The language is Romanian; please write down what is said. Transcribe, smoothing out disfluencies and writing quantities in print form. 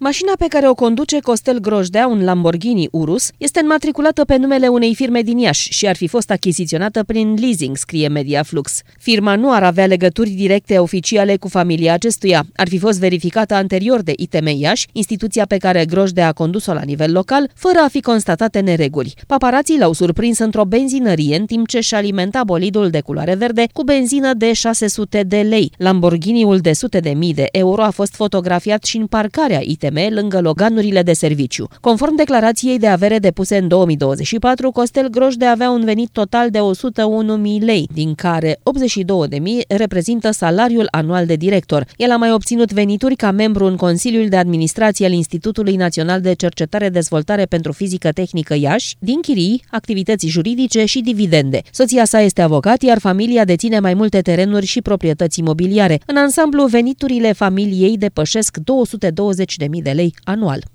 Mașina pe care o conduce Costel Grojdea, un Lamborghini Urus, este înmatriculată pe numele unei firme din Iași și ar fi fost achiziționată prin leasing, scrie Mediaflux. Firma nu ar avea legături directe oficiale cu familia acestuia. Ar fi fost verificată anterior de ITM Iași, instituția pe care Grojdea a condus-o la nivel local, fără a fi constatate nereguli. Paparații l-au surprins într-o benzinărie în timp ce își alimenta bolidul de culoare verde cu benzină de 600 de lei. Lamborghiniul de sute de mii de euro a fost fotografiat și în parcarea ITM lângă loganurile de serviciu. Conform declarației de avere depuse în 2024, Costel Grojdea avea un venit total de 101.000 lei, din care 82.000 reprezintă salariul anual de director. El a mai obținut venituri ca membru în Consiliul de Administrație al Institutului Național de Cercetare-Dezvoltare pentru Fizică Tehnică Iași, din chirii, activități juridice și dividende. Soția sa este avocat, iar familia deține mai multe terenuri și proprietăți imobiliare. În ansamblu, veniturile familiei depășesc 220.000 de lei anual.